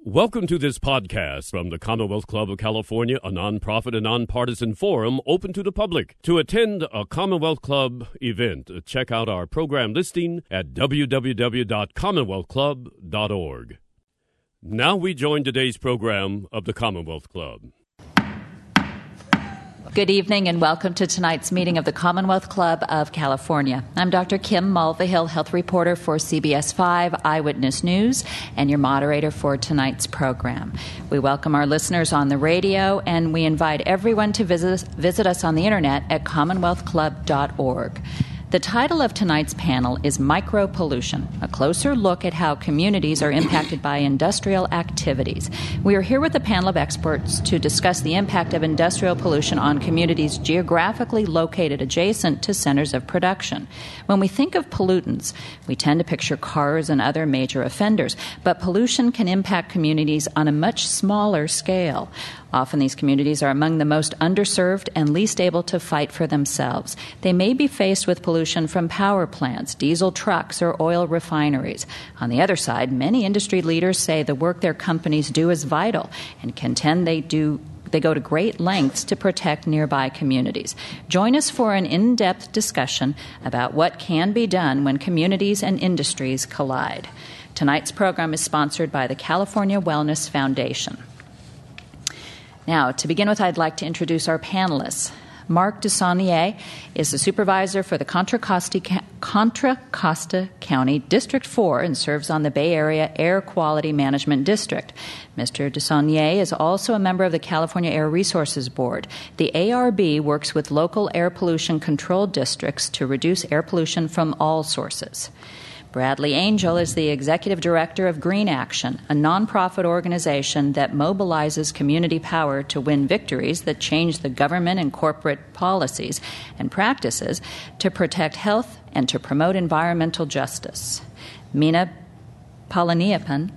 Welcome to this podcast from the Commonwealth Club of California, a nonprofit and nonpartisan forum open to the public. To attend a Commonwealth Club event, check out our program listing at www.commonwealthclub.org. Now we join today's program of the Commonwealth Club. Good evening and welcome to tonight's meeting of the Commonwealth Club of California. I'm Dr. Kim Mulvihill, health reporter for CBS 5 Eyewitness News, and your moderator for tonight's program. We welcome our listeners on the radio, and we invite everyone to visit us on the internet at commonwealthclub.org. The title of tonight's panel is Micropollution, a closer look at how communities are impacted by industrial activities. We are here with a panel of experts to discuss the impact of industrial pollution on communities geographically located adjacent to centers of production. When we think of pollutants, we tend to picture cars and other major offenders, but pollution can impact communities on a much smaller scale. Often these communities are among the most underserved and least able to fight for themselves. They may be faced with pollution from power plants, diesel trucks, or oil refineries. On the other side, many industry leaders say the work their companies do is vital and contend they go to great lengths to protect nearby communities. Join us for an in-depth discussion about what can be done when communities and industries collide. Tonight's program is sponsored by the California Wellness Foundation. Now, to begin with, I'd like to introduce our panelists. Mark DeSaulnier is the supervisor for the Contra Costa County District 4 and serves on the Bay Area Air Quality Management District. Mr. DeSaulnier is also a member of the California Air Resources Board. The ARB works with local air pollution control districts to reduce air pollution from all sources. Bradley Angel is the executive director of Green Action, a nonprofit organization that mobilizes community power to win victories that change the government and corporate policies and practices to protect health and to promote environmental justice. Meena Palaniappan,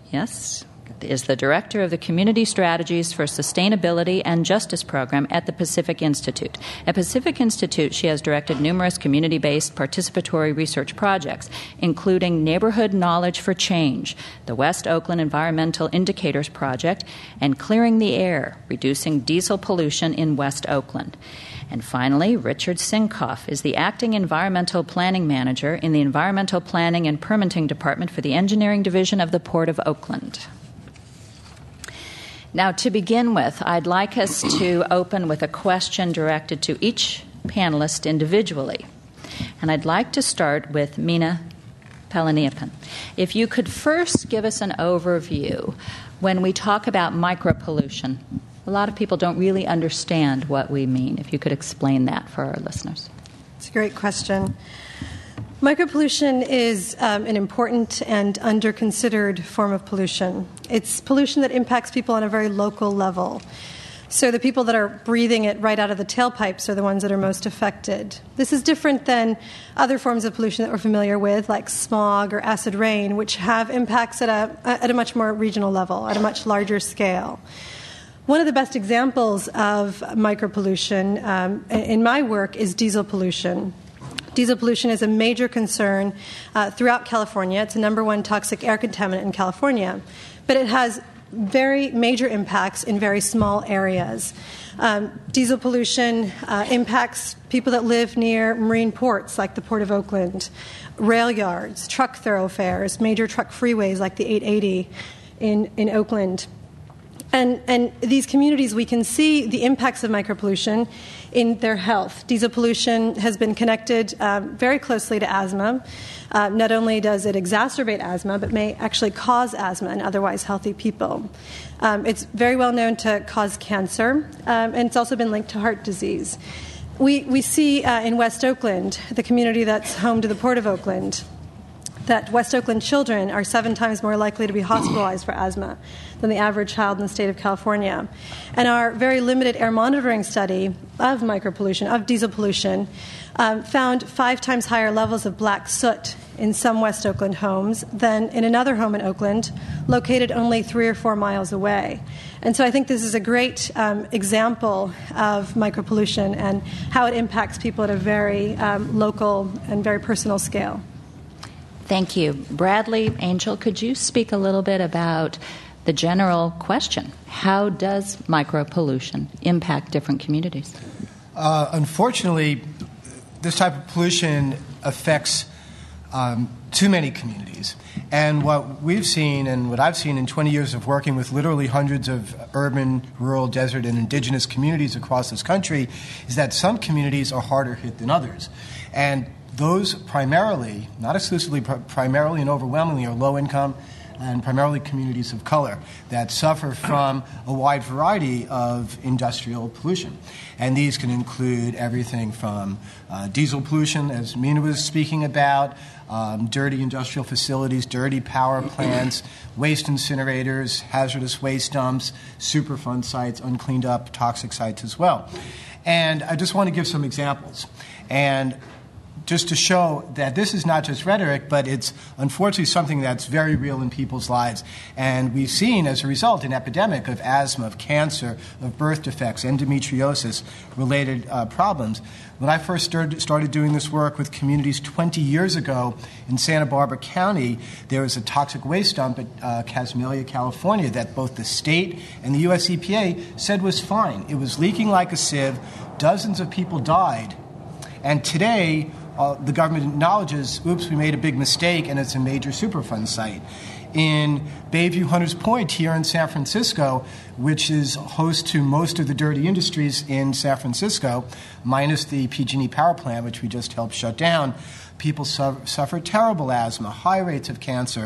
is the director of the Community Strategies for Sustainability and Justice program at the Pacific Institute. At Pacific Institute, she has directed numerous community-based participatory research projects, including Neighborhood Knowledge for Change, the West Oakland Environmental Indicators Project, and Clearing the Air, Reducing Diesel Pollution in West Oakland. And finally, Richard Sinkoff is the acting environmental planning manager in the Environmental Planning and Permitting Department for the Engineering Division of the Port of Oakland. Now, to begin with, I'd like us to open with a question directed to each panelist individually. And I'd like to start with Meena Palaniappan. If you could first give us an overview. When we talk about micropollution, a lot of people don't really understand what we mean. If you could explain that for our listeners. It's a great question. Micropollution is an important and under-considered form of pollution. It's pollution that impacts people on a very local level. So the people that are breathing it right out of the tailpipes are the ones that are most affected. This is different than other forms of pollution that we're familiar with, like smog or acid rain, which have impacts at a much more regional level, at a much larger scale. One of the best examples of micropollution in my work is diesel pollution. Diesel pollution is a major concern throughout California. It's the number one toxic air contaminant in California. But it has very major impacts in very small areas. Diesel pollution impacts people that live near marine ports like the Port of Oakland, rail yards, truck thoroughfares, major truck freeways like the 880 in Oakland. And these communities, we can see the impacts of micropollution in their health. Diesel pollution has been connected very closely to asthma. Not only does it exacerbate asthma, but may actually cause asthma in otherwise healthy people. It's very well known to cause cancer, and it's also been linked to heart disease. We see in West Oakland, the community that's home to the Port of Oakland, that West Oakland children are 7 times more likely to be hospitalized for asthma than the average child in the state of California. And our very limited air monitoring study of micropollution, of diesel pollution, found 5 times higher levels of black soot in some West Oakland homes than in another home in Oakland located only 3 or 4 miles away. And so I think this is a great example of micropollution and how it impacts people at a very local and very personal scale. Thank you. Bradley Angel, could you speak a little bit about the general question, how does micropollution impact different communities? Unfortunately, this type of pollution affects too many communities. And what we've seen and what I've seen in 20 years of working with literally hundreds of urban, rural, desert, and indigenous communities across this country is that some communities are harder hit than others. And those primarily, not exclusively, primarily and overwhelmingly are low income and primarily communities of color that suffer from a wide variety of industrial pollution. And these can include everything from diesel pollution, as Mina was speaking about, dirty industrial facilities, dirty power plants, waste incinerators, hazardous waste dumps, Superfund sites, uncleaned up toxic sites as well. And I just want to give some examples. And just to show that this is not just rhetoric, but it's unfortunately something that's very real in people's lives. And we've seen, as a result, an epidemic of asthma, of cancer, of birth defects, endometriosis-related problems. When I first started doing this work with communities 20 years ago in Santa Barbara County, there was a toxic waste dump at Casmalia, California, that both the state and the U.S. EPA said was fine. It was leaking like a sieve. Dozens of people died. And today, the government acknowledges, oops, we made a big mistake, and it's a major Superfund site. In Bayview Hunters Point here in San Francisco, which is host to most of the dirty industries in San Francisco, minus the PG&E power plant, which we just helped shut down, people suffer terrible asthma, high rates of cancer,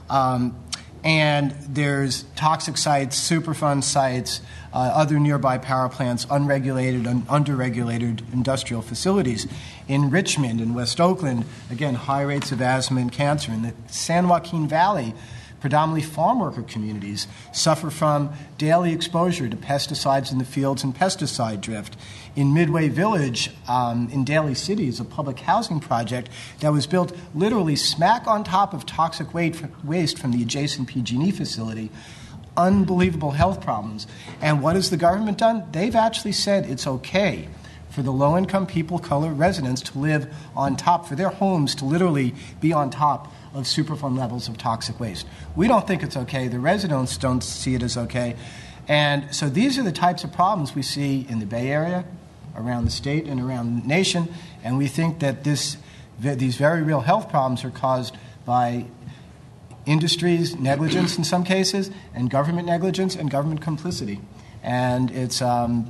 and there's toxic sites, Superfund sites, other nearby power plants, unregulated and underregulated industrial facilities. In Richmond and West Oakland, again, high rates of asthma and cancer. In the San Joaquin Valley, predominantly farm worker communities suffer from daily exposure to pesticides in the fields and pesticide drift. In Midway Village, in Daly City, is a public housing project that was built literally smack on top of toxic waste from the adjacent PG&E facility. Unbelievable health problems. And what has the government done? They've actually said it's okay for the low-income people, color residents, to live on top, for their homes to literally be on top of Superfund levels of toxic waste. We don't think it's okay. The residents don't see it as okay. And so these are the types of problems we see in the Bay Area, around the state, and around the nation. And we think that these very real health problems are caused by industry's negligence in some cases, and government negligence and government complicity. And it's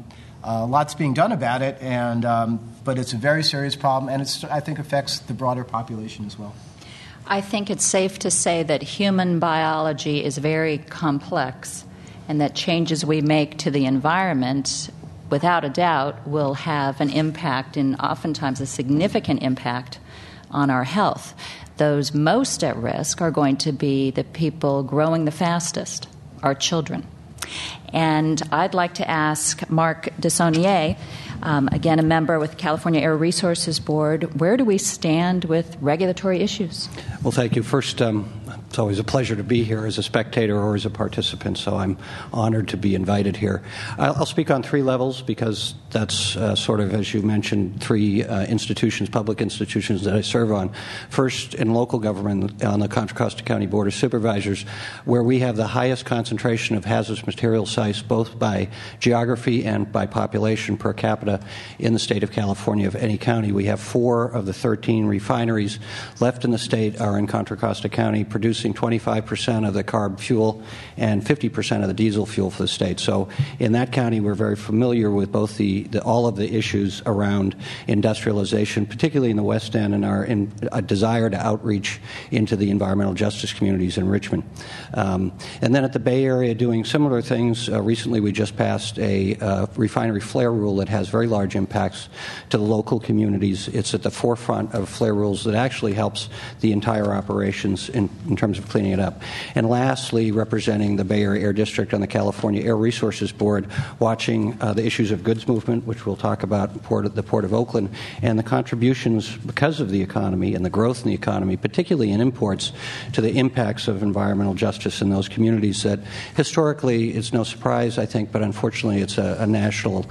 lots being done about it, and but it's a very serious problem, and I think affects the broader population as well. I think it's safe to say that human biology is very complex, and that changes we make to the environment, without a doubt, will have an impact, and oftentimes a significant impact, on our health. Those most at risk are going to be the people growing the fastest, our children. And I'd like to ask Mark Desaulniers, again a member with the California Air Resources Board, where do we stand with regulatory issues? Well, thank you. First, it's always a pleasure to be here as a spectator or as a participant, so I'm honored to be invited here. I'll speak on three levels because that's sort of, as you mentioned, three institutions, public institutions that I serve on. First, in local government on the Contra Costa County Board of Supervisors, where we have the highest concentration of hazardous material sites, both by geography and by population per capita in the state of California of any county. We have 4 of the 13 refineries left in the state are in Contra Costa County, producing 25% of the carb fuel and 50% of the diesel fuel for the state. So in that county, we're very familiar with both all of the issues around industrialization, particularly in the West End, and a desire to outreach into the environmental justice communities in Richmond. And then at the Bay Area, doing similar things. Recently, we just passed a refinery flare rule that has very large impacts to the local communities. It's at the forefront of flare rules that actually helps the entire operations in terms of cleaning it up. And lastly, representing the Bay Area Air District on the California Air Resources Board, watching the issues of goods movement, which we'll talk about, the Port of Oakland, and the contributions because of the economy and the growth in the economy, particularly in imports, to the impacts of environmental justice in those communities that historically, it's no surprise, I think, but unfortunately it's a national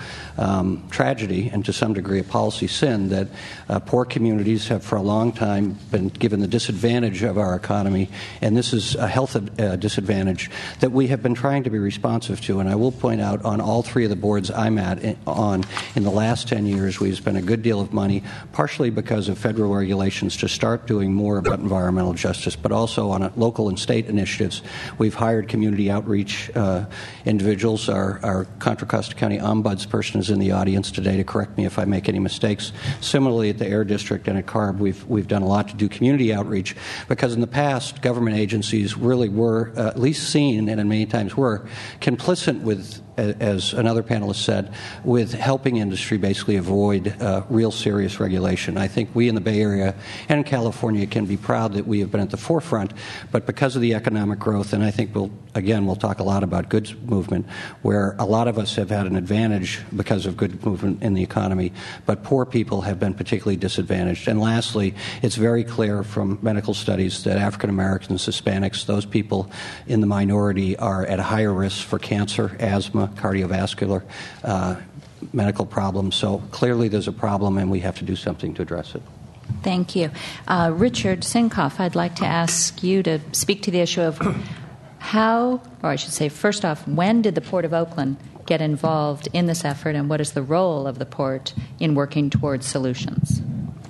tragedy and to some degree a policy sin that poor communities have for a long time been given the disadvantage of our economy And this is a health disadvantage that we have been trying to be responsive to. And I will point out on all three of the boards I'm on, in the last 10 years, we've spent a good deal of money, partially because of federal regulations to start doing more about environmental justice, but also on local and state initiatives. We've hired community outreach individuals. Our Contra Costa County ombudsperson is in the audience today to correct me if I make any mistakes. Similarly, at the Air District and at CARB, we've done a lot to do community outreach, because in the past, government agencies really were, at least seen, and many times were, complicit with, as another panelist said, with helping industry basically avoid real serious regulation. I think we in the Bay Area and California can be proud that we have been at the forefront, but because of the economic growth, and I think we'll talk a lot about goods movement, where a lot of us have had an advantage because of good movement in the economy, but poor people have been particularly disadvantaged. And lastly, it's very clear from medical studies that African Americans, Hispanics, those people in the minority are at a higher risk for cancer, asthma, cardiovascular medical problems. So clearly there's a problem, and we have to do something to address it. Thank you. Richard Sinkoff, I'd like to ask you to speak to the issue of how, or I should say, first off, when did the Port of Oakland get involved in this effort, and what is the role of the Port in working towards solutions?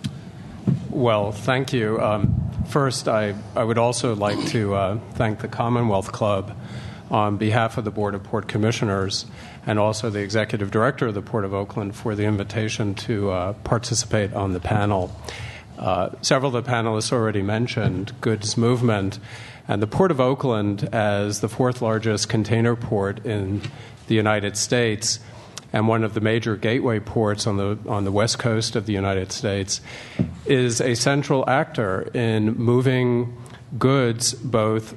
Well, thank you. First, I would also like to thank the Commonwealth Club on behalf of the Board of Port Commissioners and also the Executive Director of the Port of Oakland for the invitation to participate on the panel. Several of the panelists already mentioned goods movement, and the Port of Oakland, as the fourth largest container port in the United States and one of the major gateway ports on the west coast of the United States, is a central actor in moving goods both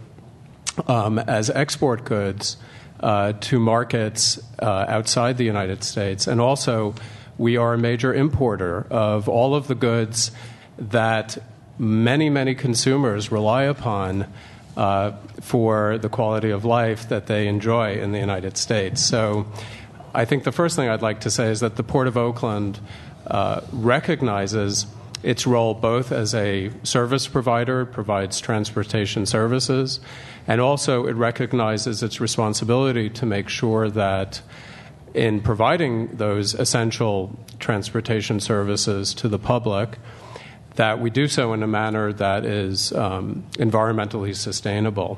as export goods to markets outside the United States. And also, we are a major importer of all of the goods that many, many consumers rely upon for the quality of life that they enjoy in the United States. So I think the first thing I'd like to say is that the Port of Oakland recognizes its role both as a service provider, it provides transportation services, and also it recognizes its responsibility to make sure that in providing those essential transportation services to the public, that we do so in a manner that is environmentally sustainable.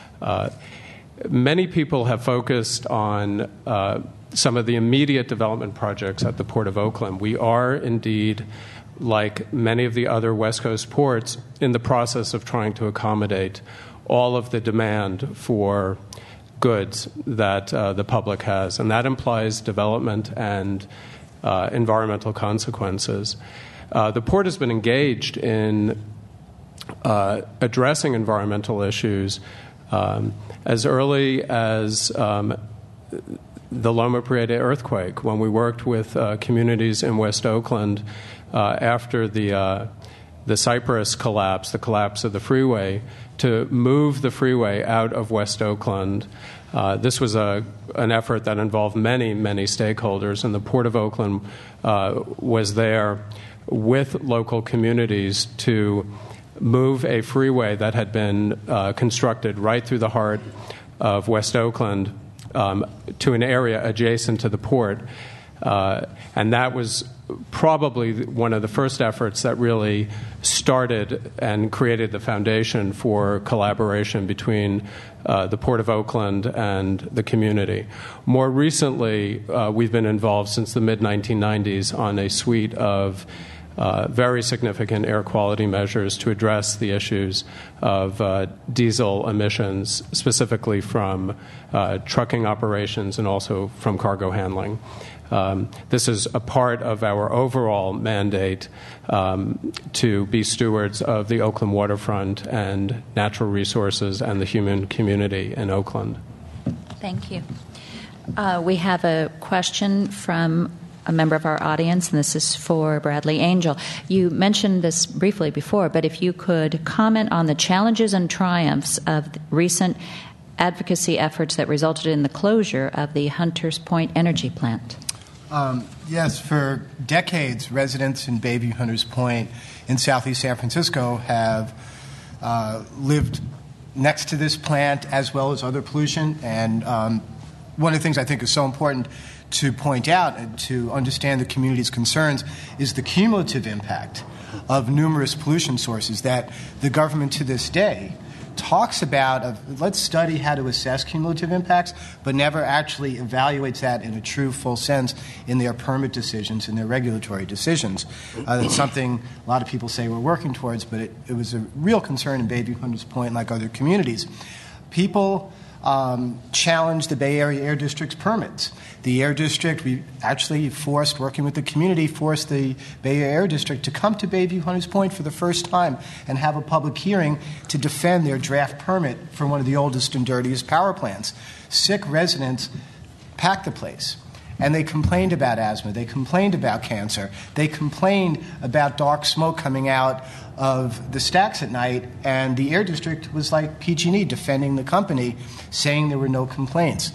Many people have focused on some of the immediate development projects at the Port of Oakland. We are indeed, like many of the other West Coast ports, in the process of trying to accommodate all of the demand for goods that the public has, and that implies development and environmental consequences. The port has been engaged in addressing environmental issues as early as the Loma Prieta earthquake, when we worked with communities in West Oakland after the Cypress collapse, the collapse of the freeway, to move the freeway out of West Oakland. This was an effort that involved many, many stakeholders, and the Port of Oakland was there with local communities to move a freeway that had been constructed right through the heart of West Oakland to an area adjacent to the port. And that was probably one of the first efforts that really started and created the foundation for collaboration between the Port of Oakland and the community. More recently, we've been involved since the mid-1990s on a suite of very significant air quality measures to address the issues of diesel emissions, specifically from trucking operations and also from cargo handling. This is a part of our overall mandate to be stewards of the Oakland waterfront and natural resources and the human community in Oakland. Thank you. We have a question from a member of our audience, and this is for Bradley Angel. You mentioned this briefly before, but if you could comment on the challenges and triumphs of recent advocacy efforts that resulted in the closure of the Hunters Point Energy Plant. Yes, for decades, residents in Bayview Hunters Point in southeast San Francisco have lived next to this plant, as well as other pollution. And one of the things I think is so important to point out and to understand the community's concerns is the cumulative impact of numerous pollution sources that the government to this day talks about. Let's study how to assess cumulative impacts, but never actually evaluates that in a true, full sense in their permit decisions and their regulatory decisions. That's something a lot of people say we're working towards, but it was a real concern in Bayview Hunters Point, like other communities. People challenged the Bay Area Air District's permits. The Air District, we actually working with the community, forced the Bay Area Air District to come to Bayview Hunters Point for the first time and have a public hearing to defend their draft permit for one of the oldest and dirtiest power plants. Sick residents packed the place. And they complained about asthma. They complained about cancer. They complained about dark smoke coming out of the stacks at night. And the Air District was like PG&E defending the company, saying there were no complaints.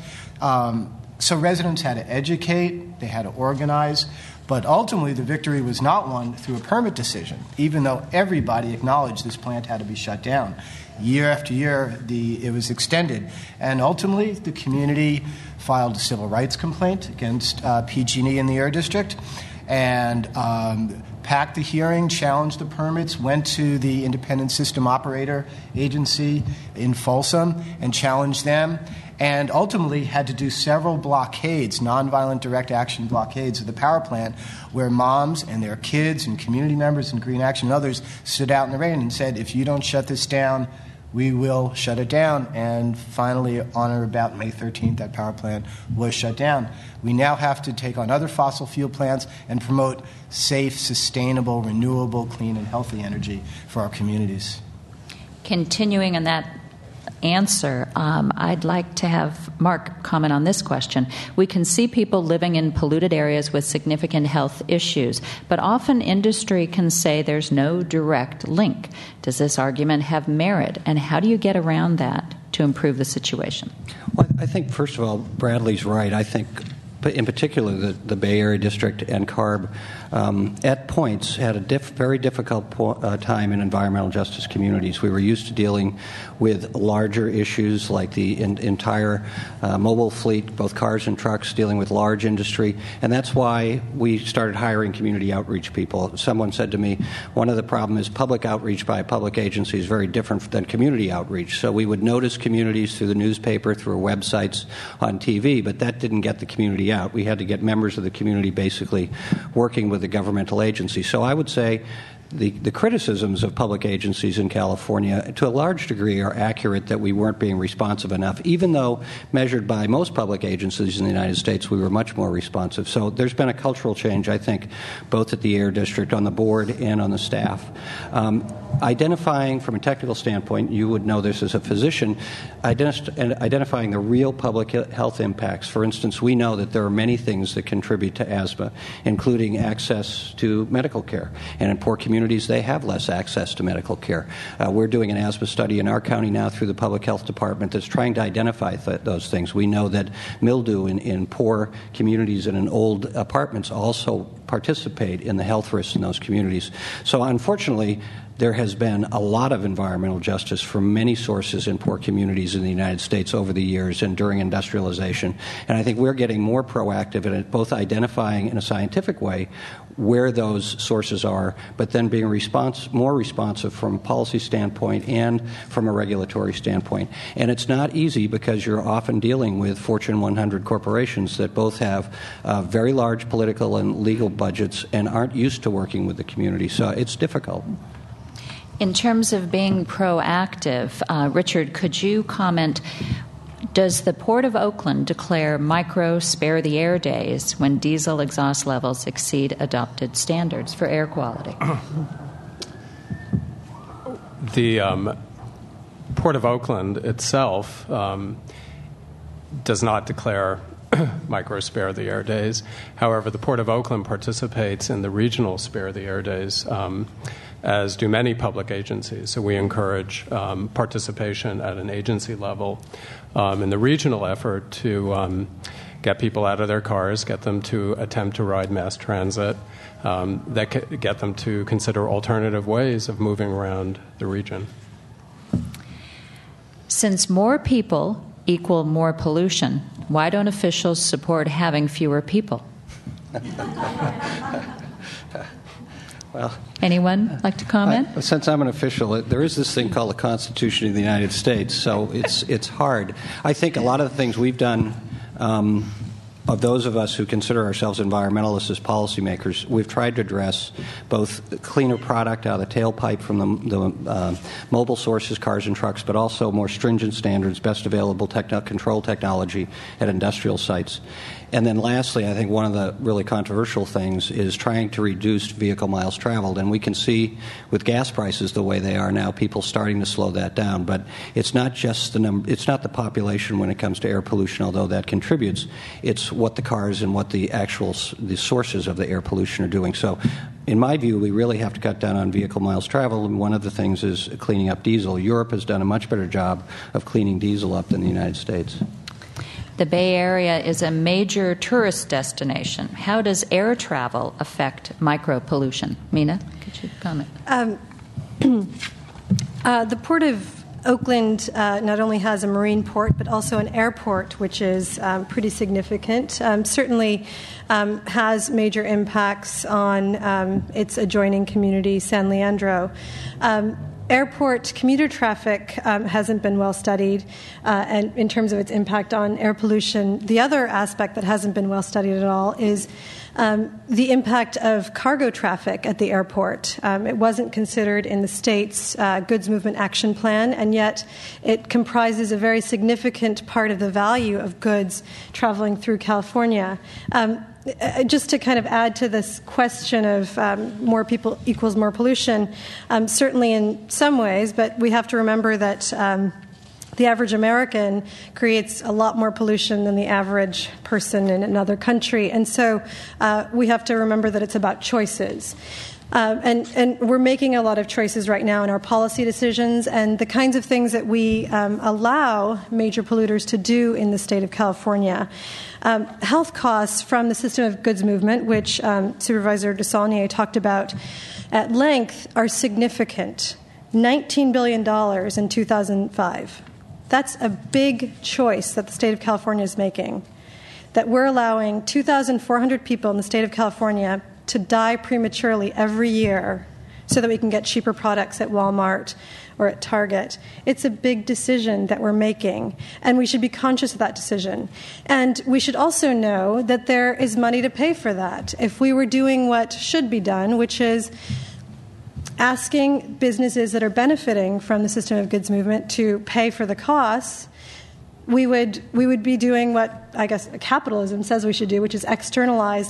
So residents had to educate. They had to organize. But ultimately, the victory was not won through a permit decision, even though everybody acknowledged this plant had to be shut down. Year after year, it was extended. And ultimately, the community filed a civil rights complaint against PG&E and the Air District and packed the hearing, challenged the permits, went to the Independent System Operator Agency in Folsom and challenged them, and ultimately had to do several blockades, nonviolent direct action blockades of the power plant, where moms and their kids and community members and Green Action and others stood out in the rain and said, if you don't shut this down, we will shut it down. And finally, on or about May 13th, that power plant was shut down. We now have to take on other fossil fuel plants and promote safe, sustainable, renewable, clean, and healthy energy for our communities. Continuing on that answer, I'd like to have Mark comment on this question. We can see people living in polluted areas with significant health issues, but often industry can say there's no direct link. Does this argument have merit, and how do you get around that to improve the situation? Well, I think, first of all, Bradley's right. I think, in particular, the Bay Area District and CARB at points had a very difficult time in environmental justice communities. We were used to dealing with larger issues like the entire mobile fleet, both cars and trucks, dealing with large industry, and that's why we started hiring community outreach people. Someone said to me, one of the problems is public outreach by a public agency is very different than community outreach. So we would notice communities through the newspaper, through websites, on TV, but that didn't get the community out. We had to get members of the community basically working with the governmental agency. So I would say the criticisms of public agencies in California, to a large degree, are accurate that we weren't being responsive enough, even though measured by most public agencies in the United States, we were much more responsive. So there's been a cultural change, I think, both at the Air District, on the board, and on the staff. Identifying, from a technical standpoint, you would know this as a physician, identifying the real public health impacts. For instance, we know that there are many things that contribute to asthma, including access to medical care. And in poor communities, they have less access to medical care. We're doing an asthma study in our county now through the Public Health Department that's trying to identify those things. We know that mildew in poor communities and in old apartments also participate in the health risks in those communities. So unfortunately, there has been a lot of environmental justice from many sources in poor communities in the United States over the years and during industrialization. And I think we're getting more proactive in both identifying in a scientific way where those sources are, but then being more responsive from a policy standpoint and from a regulatory standpoint. And it's not easy because you're often dealing with Fortune 100 corporations that both have very large political and legal budgets and aren't used to working with the community. So it's difficult. In terms of being proactive, Richard, could you comment, does the Port of Oakland declare micro spare the air days when diesel exhaust levels exceed adopted standards for air quality? The Port of Oakland itself does not declare micro spare the air days. However, the Port of Oakland participates in the regional spare the air days, as do many public agencies. So we encourage participation at an agency level in the regional effort to get people out of their cars, get them to attempt to ride mass transit, get them to consider alternative ways of moving around the region. Since more people equal more pollution, why don't officials support having fewer people? Well, anyone like to comment? Since I'm an official, there is this thing called the Constitution of the United States, so it's hard. I think a lot of the things we've done, of those of us who consider ourselves environmentalists as policymakers, we've tried to address both cleaner product out of the tailpipe from the mobile sources, cars and trucks, but also more stringent standards, best available control technology at industrial sites. And then lastly, I think one of the really controversial things is trying to reduce vehicle miles traveled. And we can see with gas prices the way they are now, people starting to slow that down. But it's not just the number, it's not the population when it comes to air pollution, although that contributes. It's what the cars and what the sources of the air pollution are doing. So in my view, we really have to cut down on vehicle miles traveled, and one of the things is cleaning up diesel. Europe has done a much better job of cleaning diesel up than the United States. The Bay Area is a major tourist destination. How does air travel affect micropollution? Mina, could you comment? The Port of Oakland not only has a marine port, but also an airport, which is pretty significant. Certainly has major impacts on its adjoining community, San Leandro. Airport commuter traffic hasn't been well studied, and in terms of its impact on air pollution. The other aspect that hasn't been well studied at all is the impact of cargo traffic at the airport. It wasn't considered in the state's Goods Movement Action Plan, and yet it comprises a very significant part of the value of goods traveling through California. Just to kind of add to this question of more people equals more pollution, certainly in some ways, but we have to remember that the average American creates a lot more pollution than the average person in another country. And so we have to remember that it's about choices. And we're making a lot of choices right now in our policy decisions and the kinds of things that we allow major polluters to do in the state of California. Health costs from the system of goods movement, which Supervisor DeSaulnier talked about at length, are significant. $19 billion in 2005. That's a big choice that the state of California is making, that we're allowing 2,400 people in the state of California to die prematurely every year so that we can get cheaper products at Walmart or at Target. It's a big decision that we're making, and we should be conscious of that decision. And we should also know that there is money to pay for that. If we were doing what should be done, which is asking businesses that are benefiting from the system of goods movement to pay for the costs, we would be doing what I guess capitalism says we should do, which is internalize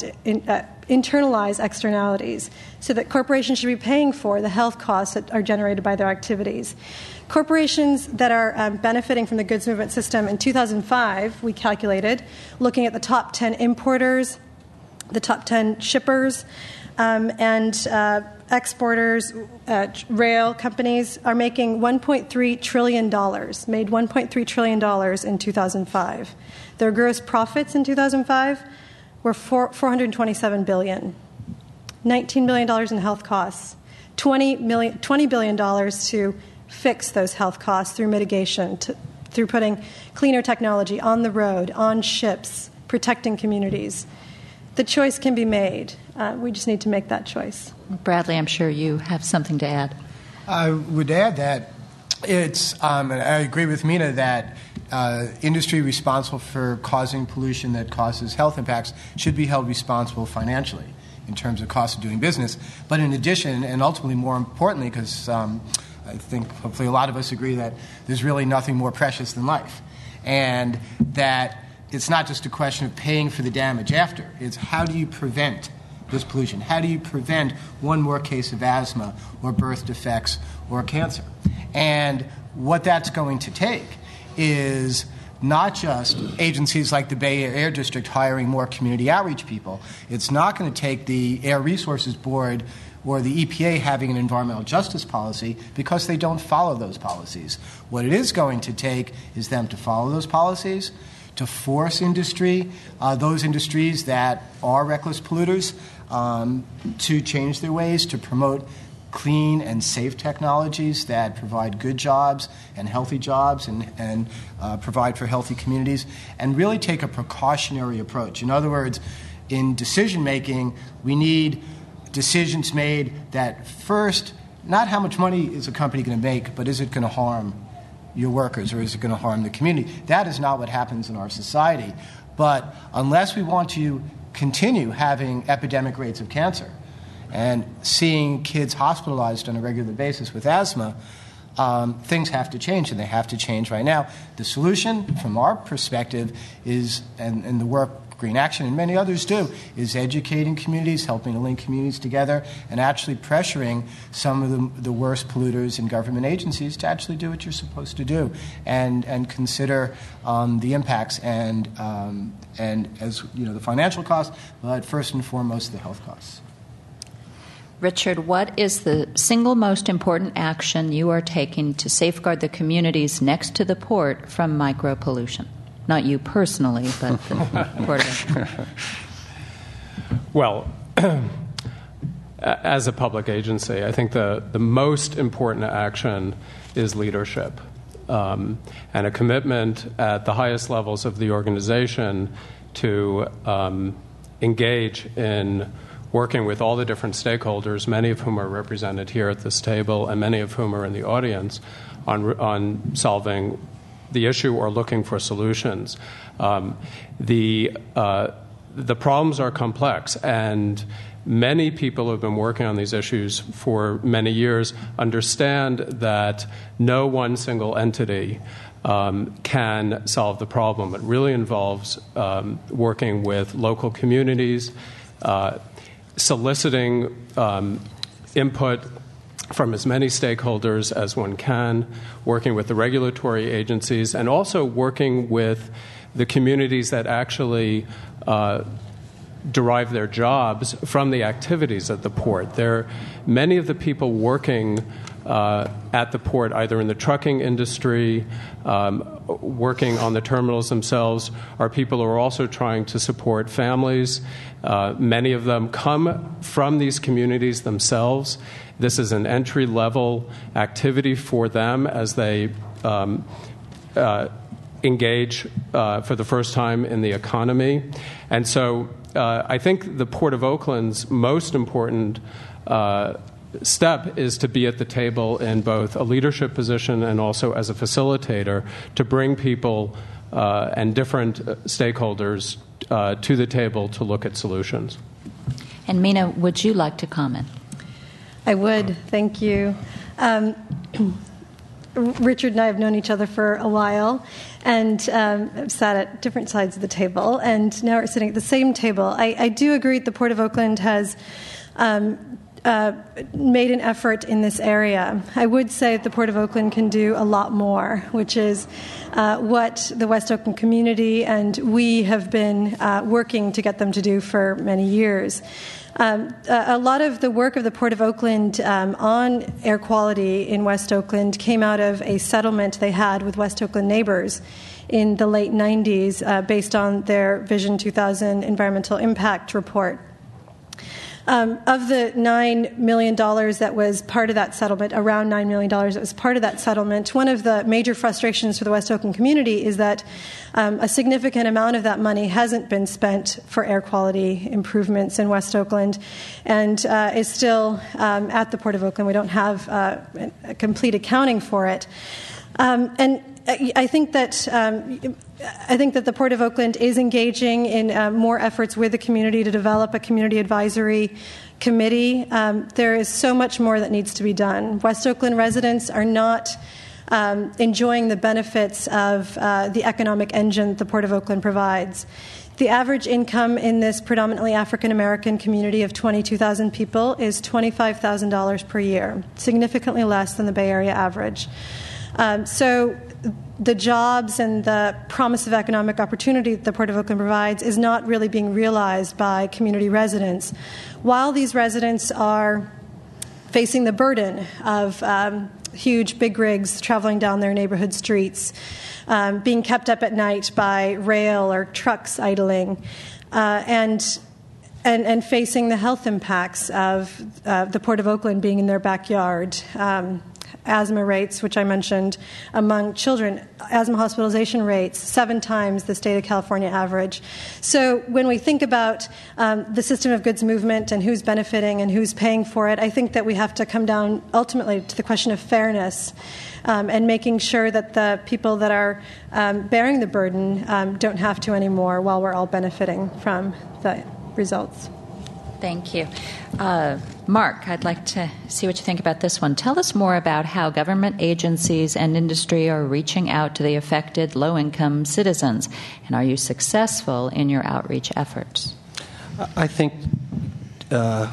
externalities, so that corporations should be paying for the health costs that are generated by their activities. Corporations that are benefiting from the goods movement system in 2005, we calculated, looking at the top 10 importers, the top 10 shippers, and exporters, rail companies are making $1.3 trillion, made $1.3 trillion in 2005. Their gross profits in 2005 were $427 billion. $19 billion in health costs, $20 billion to fix those health costs through mitigation, through putting cleaner technology on the road, on ships, protecting communities. The choice can be made. We just need to make that choice. Bradley, I'm sure you have something to add. I would add that it's, and I agree with Mina that industry responsible for causing pollution that causes health impacts should be held responsible financially in terms of cost of doing business. But in addition, and ultimately more importantly, because I think hopefully a lot of us agree that there's really nothing more precious than life, and that it's not just a question of paying for the damage after. It's how do you prevent this pollution? How do you prevent one more case of asthma or birth defects or cancer? And what that's going to take is not just agencies like the Bay Air District hiring more community outreach people. It's not going to take the Air Resources Board or the EPA having an environmental justice policy because they don't follow those policies. What it is going to take is them to follow those policies, to force industry, those industries that are reckless polluters, to change their ways, to promote clean and safe technologies that provide good jobs and healthy jobs and provide for healthy communities, and really take a precautionary approach. In other words, in decision making, we need decisions made that first, not how much money is a company going to make, but is it going to harm your workers or is it going to harm the community? That is not what happens in our society. But unless we want to continue having epidemic rates of cancer and seeing kids hospitalized on a regular basis with asthma, things have to change, and they have to change right now. The solution, from our perspective, is, and the work Green Action and many others do, is educating communities, helping to link communities together, and actually pressuring some of the worst polluters in government agencies to actually do what you're supposed to do, and consider the impacts and as the financial costs, but first and foremost the health costs. Richard, what is the single most important action you are taking to safeguard the communities next to the port from micropollution? Not you personally, but the Port of Oakland. Well, as a public agency, I think the most important action is leadership, and a commitment at the highest levels of the organization to engage in working with all the different stakeholders, many of whom are represented here at this table and many of whom are in the audience, on solving the issue or looking for solutions. The problems are complex, and many people who have been working on these issues for many years understand that no one single entity can solve the problem. It really involves working with local communities, soliciting input from as many stakeholders as one can, working with the regulatory agencies, and also working with the communities that actually derive their jobs from the activities at the port. Many of the people working at the port, either in the trucking industry, working on the terminals themselves, are people who are also trying to support families. Many of them come from these communities themselves. This is an entry-level activity for them as they engage for the first time in the economy. And so I think the Port of Oakland's most important step is to be at the table in both a leadership position and also as a facilitator to bring people and different stakeholders to the table to look at solutions. And Mina, would you like to comment? I would. Thank you. Richard and I have known each other for a while and have sat at different sides of the table, and now we're sitting at the same table. I do agree that the Port of Oakland has made an effort in this area. I would say that the Port of Oakland can do a lot more, which is what the West Oakland community and we have been working to get them to do for many years. A lot of the work of the Port of Oakland on air quality in West Oakland came out of a settlement they had with West Oakland neighbors in the late 90s based on their Vision 2000 environmental impact report. Of the $9 million that was part of that settlement, around $9 million that was part of that settlement, one of the major frustrations for the West Oakland community is that a significant amount of that money hasn't been spent for air quality improvements in West Oakland and is still at the Port of Oakland. We don't have a complete accounting for it. And I think that the Port of Oakland is engaging in more efforts with the community to develop a community advisory committee. There is so much more that needs to be done. West Oakland residents are not enjoying the benefits of the economic engine that the Port of Oakland provides. The average income in this predominantly African American community of 22,000 people is $25,000 per year, significantly less than the Bay Area average. So the jobs and the promise of economic opportunity that the Port of Oakland provides is not really being realized by community residents. While these residents are facing the burden of huge big rigs traveling down their neighborhood streets, being kept up at night by rail or trucks idling, and and facing the health impacts of the Port of Oakland being in their backyard. Asthma rates, which I mentioned, among children, asthma hospitalization rates, 7 times the state of California average. So when we think about the system of goods movement and who's benefiting and who's paying for it, I think that we have to come down ultimately to the question of fairness and making sure that the people that are bearing the burden don't have to anymore while we're all benefiting from the results. Thank you. Mark, I'd like to see what you think about this one. Tell us more about how government agencies and industry are reaching out to the affected low-income citizens, and are you successful in your outreach efforts? I think a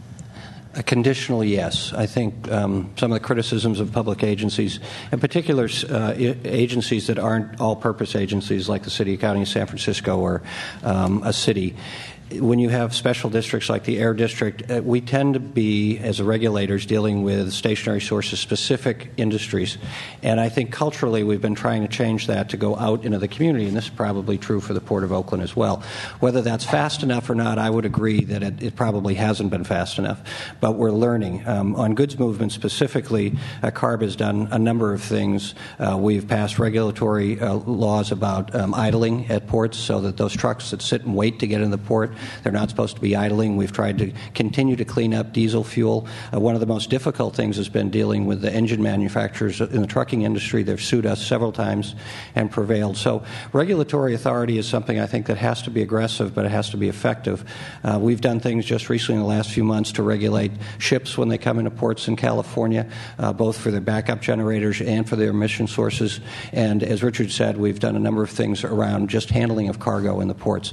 conditional yes. I think some of the criticisms of public agencies, in particular agencies that aren't all-purpose agencies like the City, County of San Francisco or a city, when you have special districts like the Air District, we tend to be, as regulators, dealing with stationary sources, specific industries. And I think culturally we've been trying to change that to go out into the community, and this is probably true for the Port of Oakland as well. Whether that's fast enough or not, I would agree that it probably hasn't been fast enough. But we're learning. On goods movement specifically, CARB has done a number of things. We've passed regulatory laws about idling at ports so that those trucks that sit and wait to get in the port, they're not supposed to be idling. We've tried to continue to clean up diesel fuel. One of the most difficult things has been dealing with the engine manufacturers in the trucking industry. They've sued us several times and prevailed. So regulatory authority is something I think that has to be aggressive, but it has to be effective. We've done things just recently in the last few months to regulate ships when they come into ports in California, both for their backup generators and for their emission sources. And as Richard said, we've done a number of things around just handling of cargo in the ports.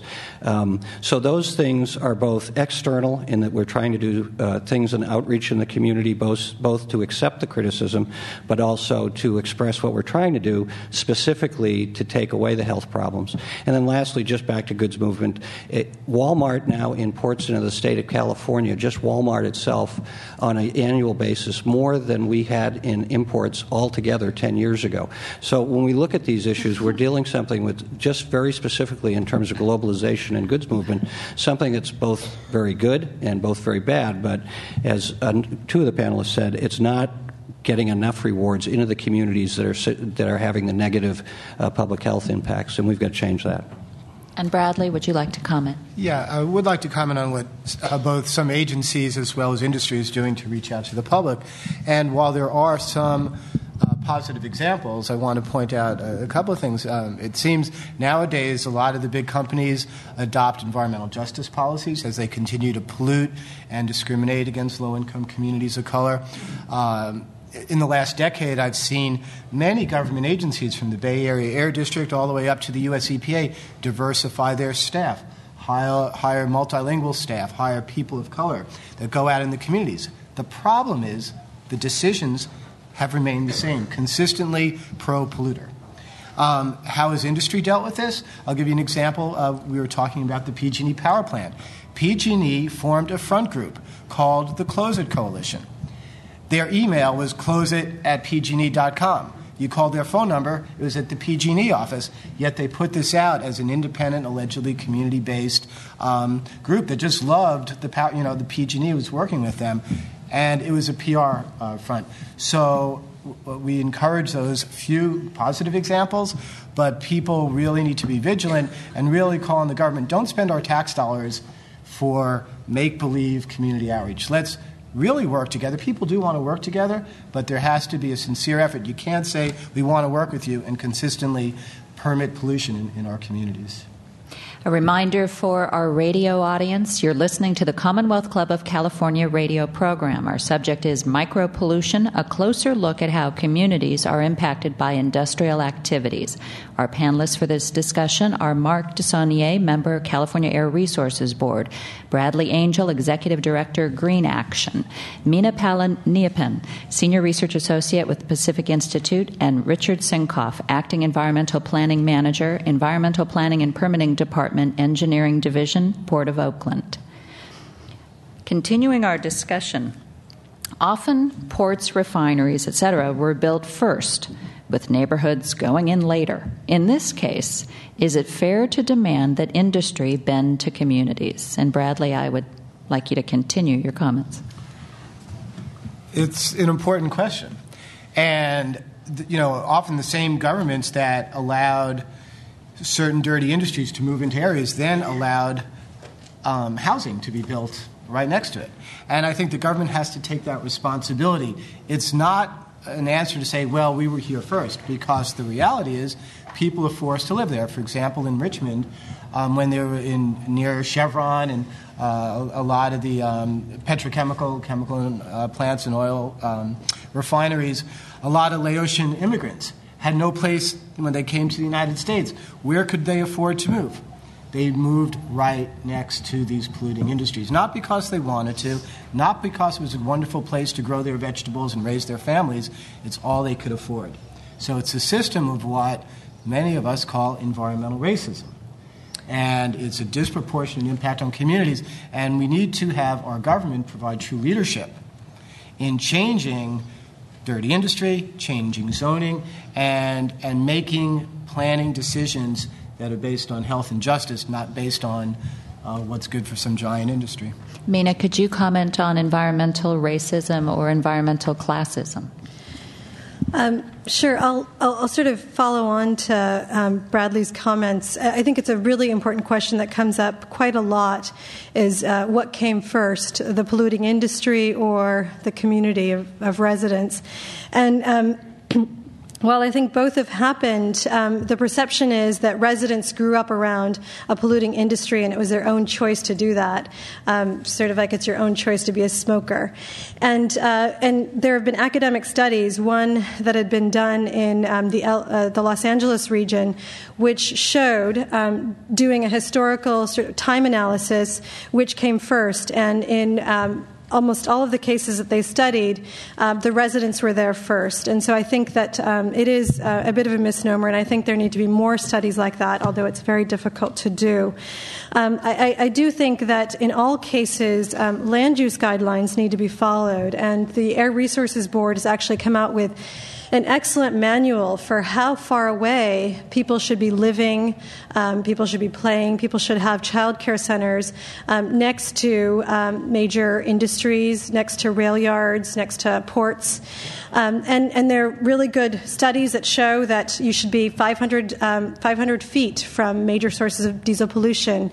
So those things are both external in that we're trying to do things in outreach in the community, both to accept the criticism, but also to express what we're trying to do specifically to take away the health problems. And then lastly, just back to goods movement, Walmart now imports into the state of California, just Walmart itself, on an annual basis, more than we had in imports altogether 10 years ago. So when we look at these issues, we're dealing something with just very specifically in terms of globalization and goods movement, something that's both very good and both very bad, but as two of the panelists said, it's not getting enough rewards into the communities that are having the negative public health impacts, and we've got to change that. And Bradley, would you like to comment? Yeah, I would like to comment on what both some agencies as well as industry is doing to reach out to the public. And while there are some positive examples, I want to point out a couple of things. It seems nowadays a lot of the big companies adopt environmental justice policies as they continue to pollute and discriminate against low-income communities of color. In the last decade, I've seen many government agencies from the Bay Area Air District all the way up to the U.S. EPA diversify their staff, hire multilingual staff, hire people of color that go out in the communities. The problem is the decisions have remained the same, consistently pro-polluter. How has industry dealt with this? I'll give you an example. We were talking about the PG&E power plant. PG&E formed a front group called the Close It Coalition. Their email was closeit@pgne.com. You called their phone number, it was at the PG&E office, yet they put this out as an independent, allegedly community-based group that just loved the PG&E was working with them, and it was a PR front. So we encourage those few positive examples, but people really need to be vigilant and really call on the government. Don't spend our tax dollars for make-believe community outreach. Let's really work together. People do want to work together, but there has to be a sincere effort. You can't say we want to work with you and consistently permit pollution in our communities. A reminder for our radio audience, you're listening to the Commonwealth Club of California radio program. Our subject is micropollution, a closer look at how communities are impacted by industrial activities. Our panelists for this discussion are Mark Desaulniers, member, California Air Resources Board; Bradley Angel, Executive Director, Green Action; Meena Palaniappan, Senior Research Associate with the Pacific Institute; and Richard Sinkoff, Acting Environmental Planning Manager, Environmental Planning and Permitting Department, Engineering Division, Port of Oakland. Continuing our discussion, often ports, refineries, etc., were built first with neighborhoods going in later. In this case, is it fair to demand that industry bend to communities? And Bradley, I would like you to continue your comments. It's an important question. And, often the same governments that allowed certain dirty industries to move into areas then allowed housing to be built right next to it. And I think the government has to take that responsibility. It's not an answer to say, well, we were here first, because the reality is people are forced to live there. For example, in Richmond, when they were near Chevron and a lot of the chemical plants and oil refineries, a lot of Laotian immigrants had no place when they came to the United States. Where could they afford to move? They moved right next to these polluting industries, not because they wanted to, not because it was a wonderful place to grow their vegetables and raise their families. It's all they could afford. So it's a system of what many of us call environmental racism. And it's a disproportionate impact on communities. And we need to have our government provide true leadership in changing dirty industry, changing zoning, and making planning decisions that are based on health and justice, not based on what's good for some giant industry. Mina, could you comment on environmental racism or environmental classism? Sure. I'll sort of follow on to Bradley's comments. I think it's a really important question that comes up quite a lot is what came first, the polluting industry or the community of residents? And while I think both have happened, the perception is that residents grew up around a polluting industry and it was their own choice to do that, sort of like it's your own choice to be a smoker. And there have been academic studies, one that had been done in the Los Angeles region, which showed, doing a historical sort of time analysis, which came first. And in almost all of the cases that they studied, the residents were there first. And so I think that it is a bit of a misnomer, and I think there need to be more studies like that, although it's very difficult to do. I do think that in all cases, land use guidelines need to be followed, and the Air Resources Board has actually come out with an excellent manual for how far away people should be living, people should be playing, people should have child care centers next to major industries, next to rail yards, next to ports. And there are really good studies that show that you should be 500 feet from major sources of diesel pollution.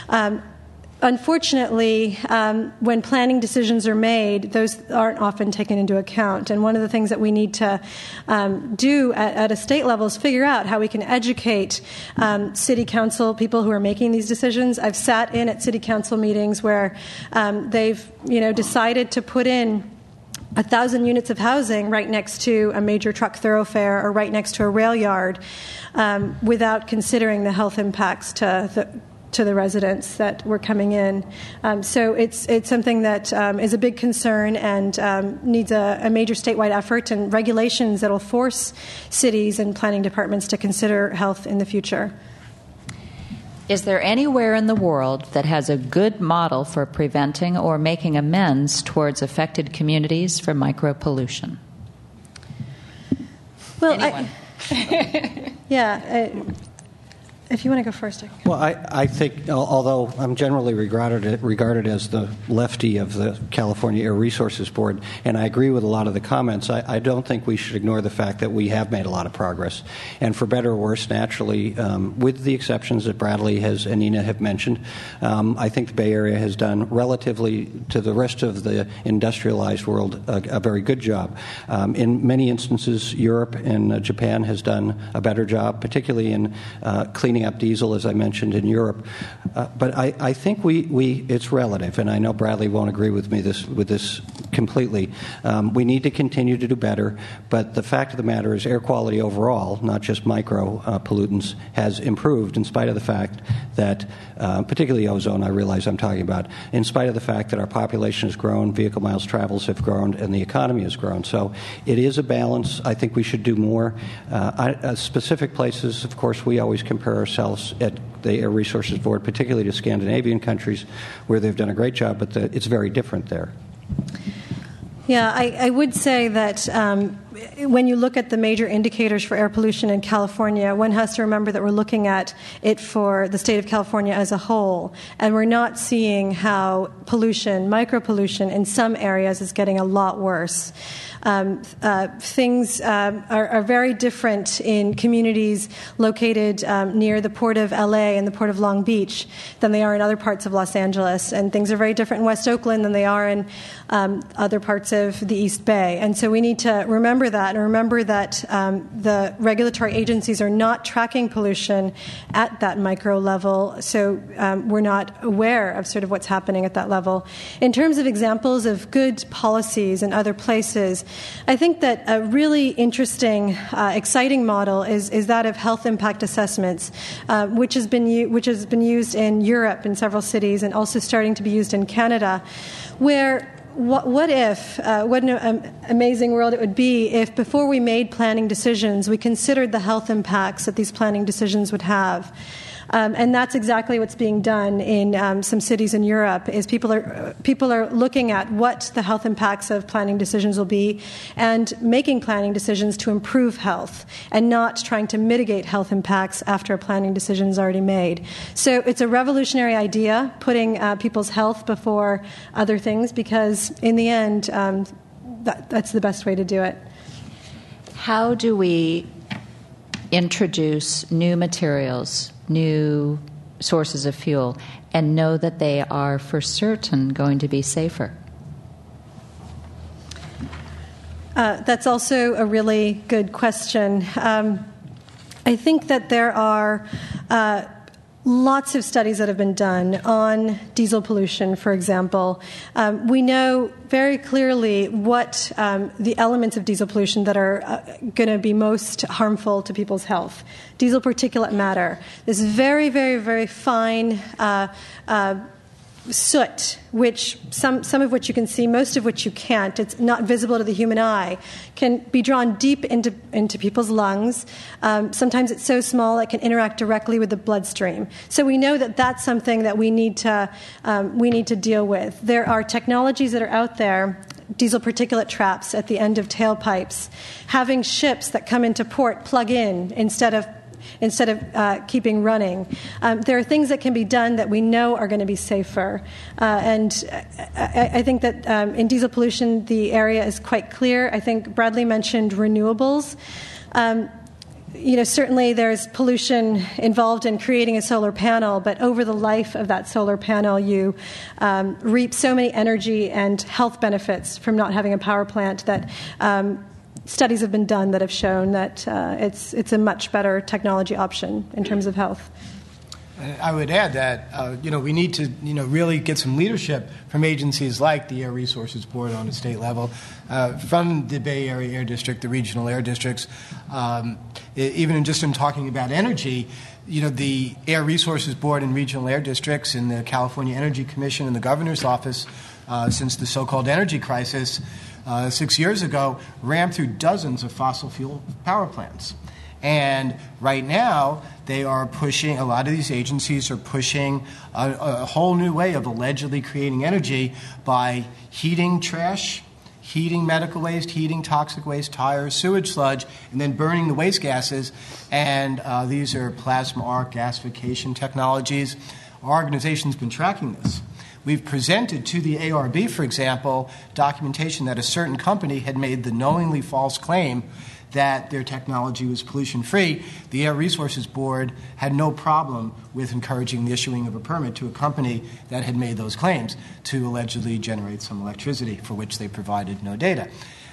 Unfortunately, when planning decisions are made, those aren't often taken into account. And one of the things that we need to do at a state level is figure out how we can educate city council people who are making these decisions. I've sat in at city council meetings where they've decided to put in 1,000 units of housing right next to a major truck thoroughfare or right next to a rail yard without considering the health impacts to the residents that were coming in. So it's something that is a big concern and needs a major statewide effort and regulations that will force cities and planning departments to consider health in the future. Is there anywhere in the world that has a good model for preventing or making amends towards affected communities for micropollution? Well, if you want to go first. Well, I think, although I'm generally regarded as the lefty of the California Air Resources Board, and I agree with a lot of the comments, I don't think we should ignore the fact that we have made a lot of progress. And for better or worse, naturally, with the exceptions that Bradley and Nina have mentioned, I think the Bay Area has done, relatively to the rest of the industrialized world, a very good job. In many instances, Europe and Japan has done a better job, particularly in cleaning up diesel, as I mentioned, in Europe. But I think it's relative, and I know Bradley won't agree with me with this completely. We need to continue to do better, but the fact of the matter is air quality overall, not just micro pollutants, has improved in spite of the fact that, particularly ozone, I realize I'm talking about, in spite of the fact that our population has grown, vehicle miles traveled have grown, and the economy has grown. So it is a balance. I think we should do more. Specific places, of course, we always compare ourselves at the Air Resources Board, particularly to Scandinavian countries, where they've done a great job, but it's very different there. Yeah, I would say that when you look at the major indicators for air pollution in California, one has to remember that we're looking at it for the state of California as a whole, and we're not seeing how pollution, micropollution in some areas is getting a lot worse. Things are very different in communities located near the Port of LA and the Port of Long Beach than they are in other parts of Los Angeles, and things are very different in West Oakland than they are in other parts of the East Bay. And so we need to remember that, and remember that the regulatory agencies are not tracking pollution at that micro level, so we're not aware of sort of what's happening at that level. In terms of examples of good policies in other places, I think that a really interesting, exciting model is that of health impact assessments, which has been used in Europe in several cities and also starting to be used in Canada, where what an amazing world it would be if before we made planning decisions, we considered the health impacts that these planning decisions would have. And that's exactly what's being done in some cities in Europe. Is people are looking at what the health impacts of planning decisions will be, and making planning decisions to improve health, and not trying to mitigate health impacts after a planning decision is already made. So it's a revolutionary idea, putting people's health before other things, because in the end, that's the best way to do it. How do we introduce new materials, new sources of fuel, and know that they are for certain going to be safer? That's also a really good question. I think that there are lots of studies that have been done on diesel pollution, for example. We know very clearly what the elements of diesel pollution that are going to be most harmful to people's health. Diesel particulate matter, this very, very, very fine soot, which some of which you can see, most of which you can't. It's not visible to the human eye. Can be drawn deep into people's lungs. Sometimes it's so small it can interact directly with the bloodstream. So we know that that's something that we need to deal with. There are technologies that are out there. Diesel particulate traps at the end of tailpipes, having ships that come into port plug in instead of keeping running. There are things that can be done that we know are going to be safer. And I think that in diesel pollution, the area is quite clear. I think Bradley mentioned renewables. Certainly there's pollution involved in creating a solar panel, but over the life of that solar panel, you reap so many energy and health benefits from not having a power plant that studies have been done that have shown that it's a much better technology option in terms of health. I would add that we need to really get some leadership from agencies like the Air Resources Board on a state level, from the Bay Area Air District, the regional air districts. Even in talking about energy, the Air Resources Board and regional air districts and the California Energy Commission and the governor's office, since the so-called energy crisis 6 years ago, ran through dozens of fossil fuel power plants. And right now, they are pushing, a lot of these agencies are pushing a whole new way of allegedly creating energy by heating trash, heating medical waste, heating toxic waste, tires, sewage sludge, and then burning the waste gases. And these are plasma arc gasification technologies. Our organization's been tracking this. We've presented to the ARB, for example, documentation that a certain company had made the knowingly false claim that their technology was pollution-free. The Air Resources Board had no problem with encouraging the issuing of a permit to a company that had made those claims to allegedly generate some electricity for which they provided no data.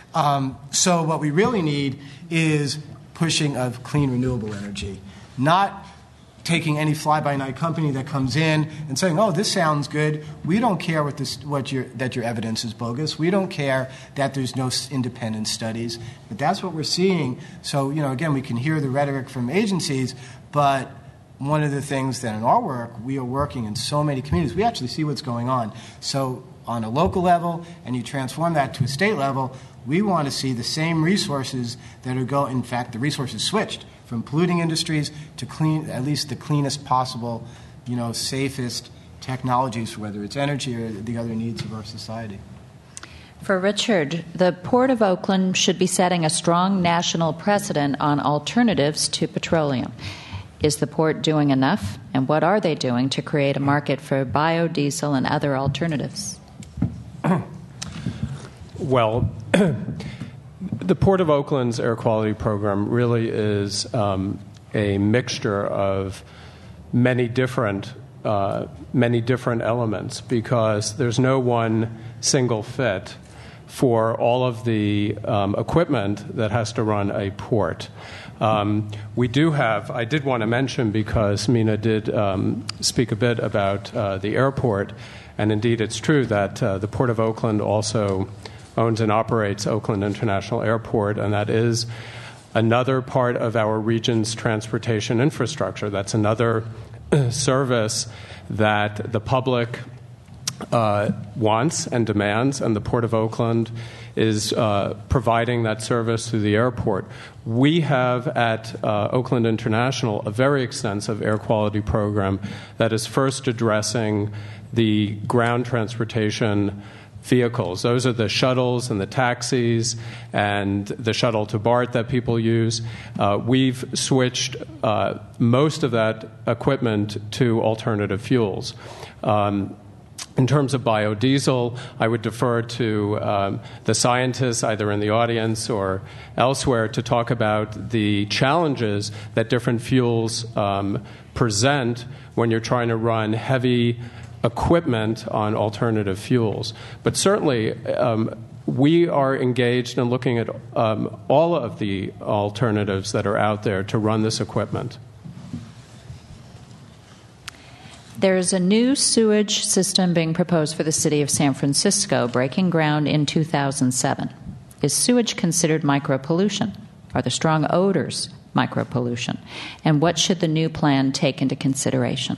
So what we really need is pushing of clean renewable energy, not taking any fly-by-night company that comes in and saying, "Oh, this sounds good. We don't care that your evidence is bogus. We don't care that there's no independent studies." But that's what we're seeing. So, again, we can hear the rhetoric from agencies, but one of the things that in our work, we are working in so many communities, we actually see what's going on. So on a local level, and you transform that to a state level, we want to see the same resources that are in fact, the resources switched from polluting industries to at least the cleanest possible, safest technologies for whether it's energy or the other needs of our society. For Richard, the Port of Oakland should be setting a strong national precedent on alternatives to petroleum. Is the port doing enough, and what are they doing to create a market for biodiesel and other alternatives? Well, the Port of Oakland's air quality program really is a mixture of many different elements, because there's no one single fit for all of the equipment that has to run a port. We do have, I did want to mention, because Mina did speak a bit about the airport, and indeed it's true that the Port of Oakland also owns and operates Oakland International Airport, and that is another part of our region's transportation infrastructure. That's another service that the public wants and demands, and the Port of Oakland is providing that service through the airport. We have at Oakland International a very extensive air quality program that is first addressing the ground transportation vehicles. Those are the shuttles and the taxis and the shuttle to BART that people use. We've switched most of that equipment to alternative fuels. In terms of biodiesel, I would defer to the scientists, either in the audience or elsewhere, to talk about the challenges that different fuels present when you're trying to run heavy equipment on alternative fuels. But certainly, we are engaged in looking at all of the alternatives that are out there to run this equipment. There's a new sewage system being proposed for the city of San Francisco, breaking ground in 2007. Is sewage considered micropollution? Are the strong odors micropollution? And what should the new plan take into consideration?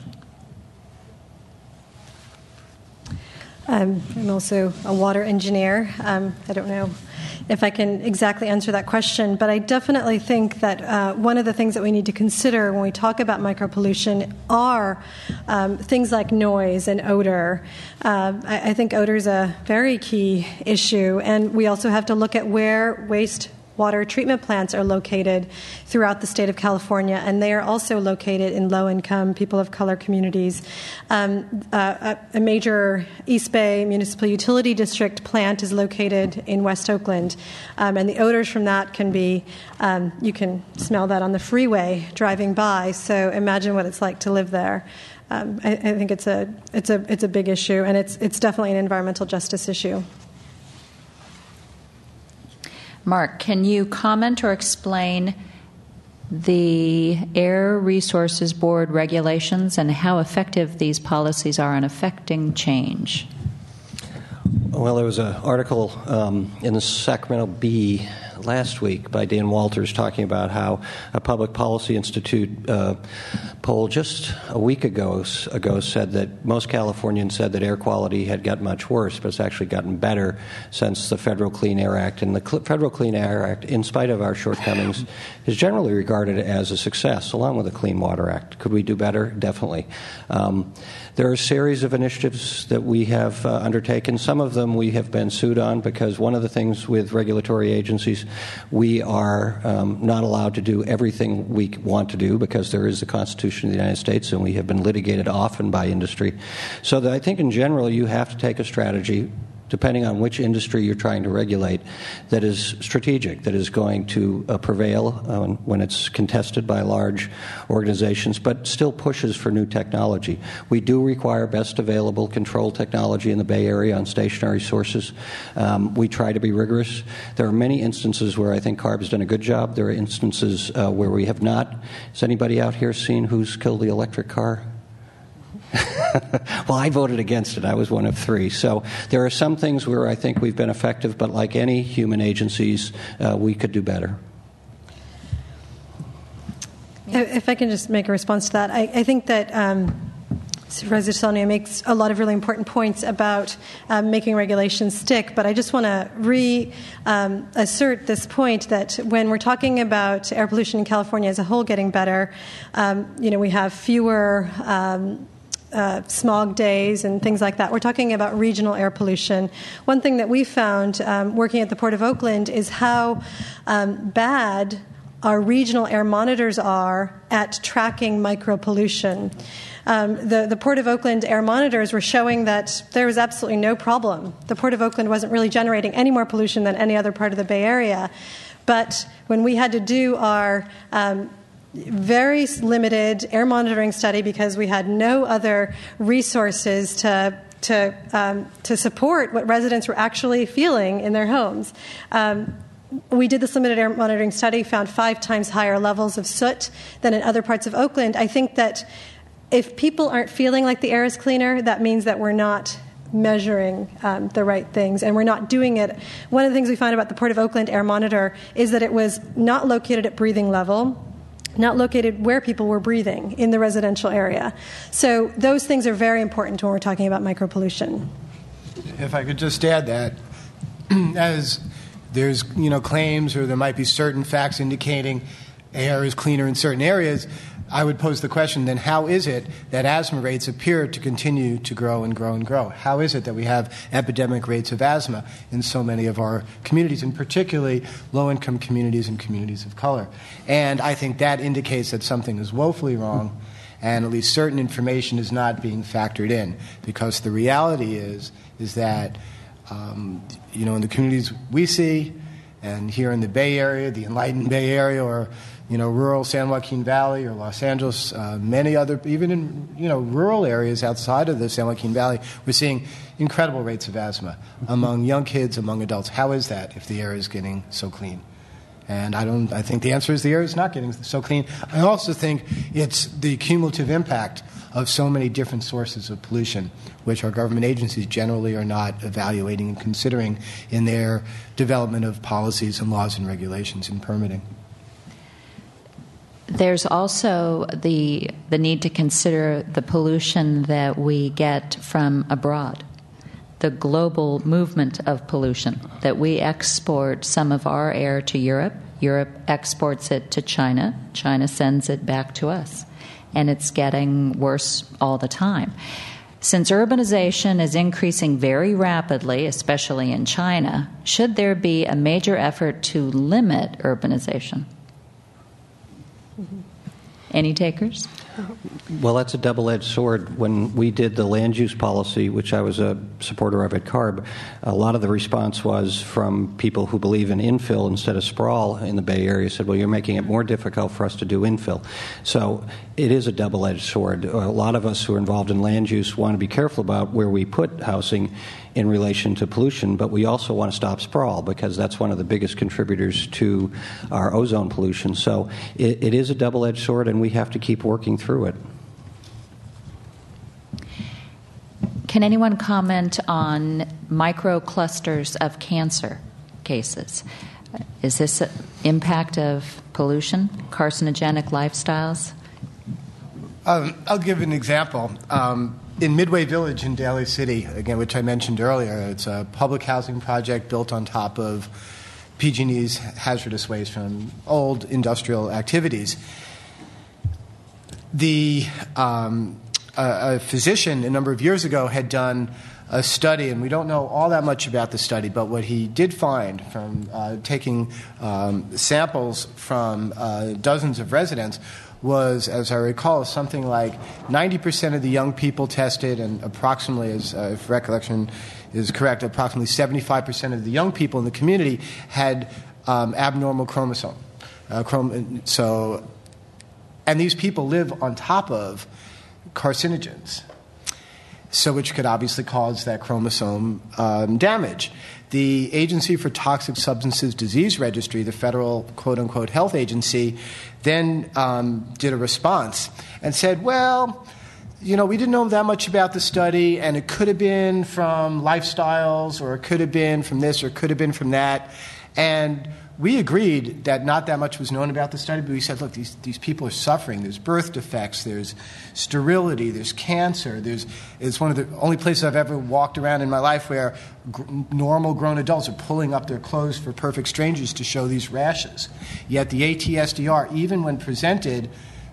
I'm also a water engineer. I don't know if I can exactly answer that question, but I definitely think that one of the things that we need to consider when we talk about micropollution are things like noise and odor. I think odor is a very key issue, and we also have to look at where wastewater treatment plants are located throughout the state of California, and they are also located in low-income, people of color communities. A major East Bay Municipal Utility District plant is located in West Oakland, and the odors from that can be, you can smell that on the freeway driving by, so imagine what it's like to live there. I think it's a big issue, and it's definitely an environmental justice issue. Mark, can you comment or explain the Air Resources Board regulations and how effective these policies are in affecting change? Well, there was an article in the Sacramento Bee last week by Dan Walters talking about how a Public Policy Institute poll just a week ago said that most Californians said that air quality had gotten much worse, but it's actually gotten better since the Federal Clean Air Act. And the Federal Clean Air Act, in spite of our shortcomings, is generally regarded as a success, along with the Clean Water Act. Could we do better? Definitely. There are a series of initiatives that we have undertaken. Some of them we have been sued on because one of the things with regulatory agencies, we are not allowed to do everything we want to do because there is the Constitution of the United States, and we have been litigated often by industry. So that I think in general you have to take a strategy, depending on which industry you're trying to regulate, that is strategic, that is going to prevail when it's contested by large organizations, but still pushes for new technology. We do require best available control technology in the Bay Area on stationary sources. We try to be rigorous. There are many instances where I think CARB has done a good job. There are instances where we have not. Has anybody out here seen Who's Killed the Electric Car? Well, I voted against it. I was one of three. So there are some things where I think we've been effective, but like any human agencies, we could do better. If I can just make a response to that, I think that Supervisor Sonia makes a lot of really important points about making regulations stick, but I just want to reassert this point that when we're talking about air pollution in California as a whole getting better, we have fewer smog days and things like that. We're talking about regional air pollution. One thing that we found working at the Port of Oakland is how bad our regional air monitors are at tracking micropollution. The Port of Oakland air monitors were showing that there was absolutely no problem. The Port of Oakland wasn't really generating any more pollution than any other part of the Bay Area. But when we had to do our very limited air monitoring study because we had no other resources to support what residents were actually feeling in their homes, we did this limited air monitoring study, found 5 times higher levels of soot than in other parts of Oakland. I think that if people aren't feeling like the air is cleaner, that means that we're not measuring the right things, and we're not doing it. One of the things we found about the Port of Oakland air monitor is that it was not located at breathing level, not located where people were breathing in the residential area. So those things are very important when we're talking about micropollution. If I could just add that, as there's claims or there might be certain facts indicating air is cleaner in certain areas, I would pose the question, then how is it that asthma rates appear to continue to grow and grow and grow? How is it that we have epidemic rates of asthma in so many of our communities, and particularly low-income communities and communities of color? And I think that indicates that something is woefully wrong, and at least certain information is not being factored in, because the reality is that in the communities we see, and here in the Bay Area, the enlightened Bay Area, or rural San Joaquin Valley or Los Angeles, many other, even in rural areas outside of the San Joaquin Valley, we're seeing incredible rates of asthma among young kids, among adults. How is that if the air is getting so clean? And I think the answer is the air is not getting so clean. I also think it's the cumulative impact of so many different sources of pollution, which our government agencies generally are not evaluating and considering in their development of policies and laws and regulations and permitting. There's also the need to consider the pollution that we get from abroad, the global movement of pollution, that we export some of our air to Europe, Europe exports it to China, China sends it back to us, and it's getting worse all the time. Since urbanization is increasing very rapidly, especially in China, should there be a major effort to limit urbanization? Any takers? Well, that's a double-edged sword. When we did the land use policy, which I was a supporter of at CARB, a lot of the response was from people who believe in infill instead of sprawl in the Bay Area, said, well, you're making it more difficult for us to do infill. So it is a double-edged sword. A lot of us who are involved in land use want to be careful about where we put housing in relation to pollution, but we also want to stop sprawl because that's one of the biggest contributors to our ozone pollution. So it is a double-edged sword, and we have to keep working through it. Can anyone comment on microclusters of cancer cases? Is this an impact of pollution, carcinogenic lifestyles? I'll give an example. In Midway Village in Daly City, again, which I mentioned earlier, it's a public housing project built on top of PG&E's hazardous waste from old industrial activities. A physician a number of years ago had done a study, and we don't know all that much about the study, but what he did find from taking samples from dozens of residents was, as I recall, something like 90% of the young people tested, and approximately, if recollection is correct, approximately 75% of the young people in the community had abnormal chromosome. And these people live on top of carcinogens, so which could obviously cause that chromosome damage. The Agency for Toxic Substances Disease Registry, the federal quote-unquote health agency, then did a response and said, well, we didn't know that much about the study, and it could have been from lifestyles, or it could have been from this, or it could have been from that. And we agreed that not that much was known about the study, but we said, look, these people are suffering. There's birth defects, there's sterility, there's cancer. It's one of the only places I've ever walked around in my life where normal grown adults are pulling up their clothes for perfect strangers to show these rashes. Yet the ATSDR, even when presented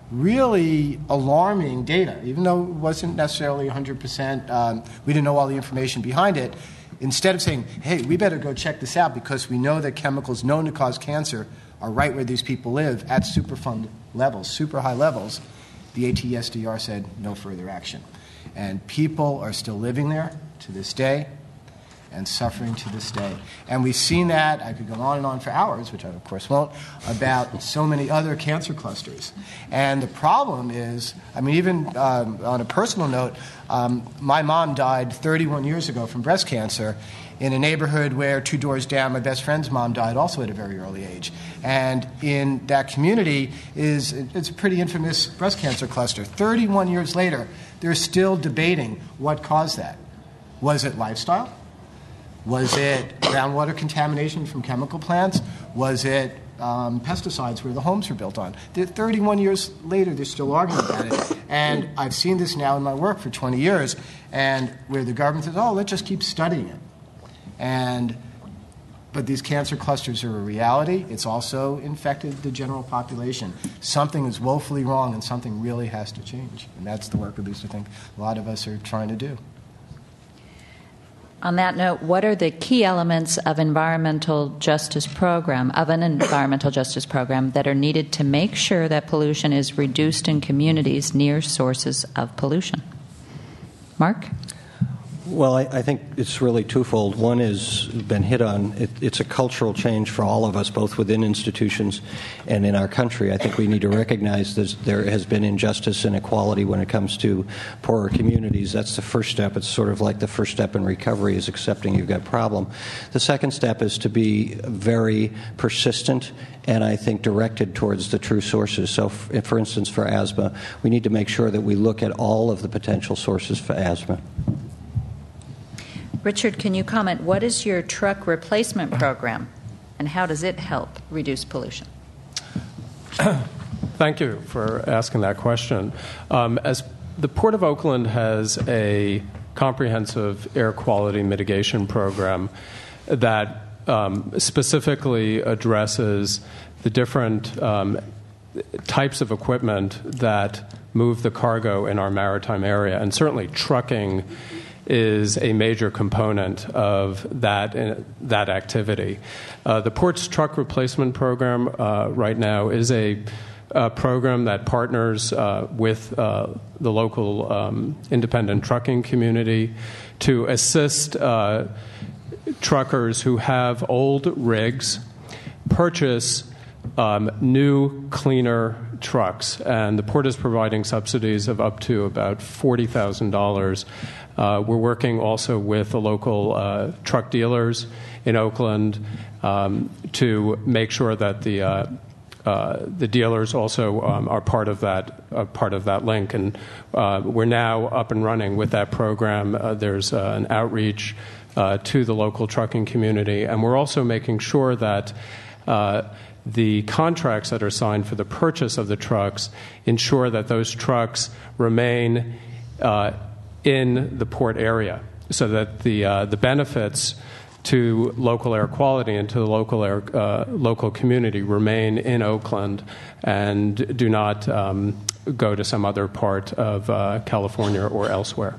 really alarming data, even though it wasn't necessarily 100%, we didn't know all the information behind it. Instead of saying, hey, we better go check this out because we know that chemicals known to cause cancer are right where these people live at Superfund levels, super high levels, the ATSDR said no further action. And people are still living there to this day and suffering to this day. And we've seen that, I could go on and on for hours, which I of course won't, about so many other cancer clusters. And the problem is, I mean, even on a personal note, my mom died 31 years ago from breast cancer in a neighborhood where 2 doors down, my best friend's mom died also at a very early age. And in that community it's a pretty infamous breast cancer cluster. 31 years later, they're still debating what caused that. Was it lifestyle? Was it groundwater contamination from chemical plants? Was it pesticides where the homes were built on? 31 years later, they're still arguing about it. And I've seen this now in my work for 20 years, and where the government says, oh, let's just keep studying it. But these cancer clusters are a reality. It's also infected the general population. Something is woefully wrong, and something really has to change. And that's the work, at least I think, a lot of us are trying to do. On that note, what are the key elements of an environmental justice program that are needed to make sure that pollution is reduced in communities near sources of pollution? Mark? Well, I think it's really twofold. One has been hit on. It's a cultural change for all of us, both within institutions and in our country. I think we need to recognize that there has been injustice and inequality when it comes to poorer communities. That's the first step. It's sort of like the first step in recovery is accepting you've got a problem. The second step is to be very persistent and I think directed towards the true sources. So, for instance, for asthma, we need to make sure that we look at all of the potential sources for asthma. Richard, can you comment, what is your truck replacement program and how does it help reduce pollution? Thank you for asking that question. As the Port of Oakland has a comprehensive air quality mitigation program that specifically addresses the different types of equipment that move the cargo in our maritime area, and certainly trucking is a major component of that activity. The Port's truck replacement program right now is a program that partners with the local independent trucking community to assist truckers who have old rigs purchase new, cleaner trucks. And the Port is providing subsidies of up to about $40,000. We're working also with the local truck dealers in Oakland to make sure that the dealers also are part of that link. And we're now up and running with that program. There's an outreach to the local trucking community, and we're also making sure that the contracts that are signed for the purchase of the trucks ensure that those trucks remain in the port area, so that the benefits to local air quality and to the local community remain in Oakland and do not go to some other part of California or elsewhere.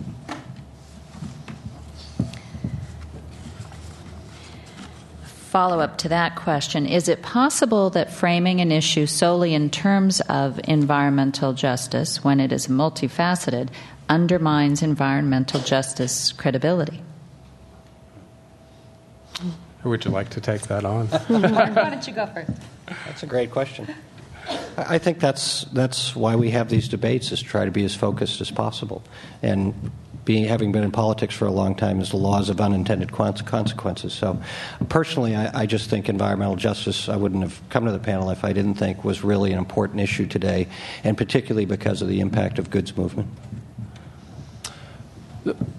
Follow-up to that question, is it possible that framing an issue solely in terms of environmental justice, when it is multifaceted, undermines environmental justice credibility? Would you like to take that on? Mark, why don't you go first? That's a great question. I think that's why we have these debates, is to try to be as focused as possible. And having been in politics for a long time, is the laws of unintended consequences. So personally, I just think environmental justice, I wouldn't have come to the panel if I didn't think was really an important issue today, and particularly because of the impact of goods movement.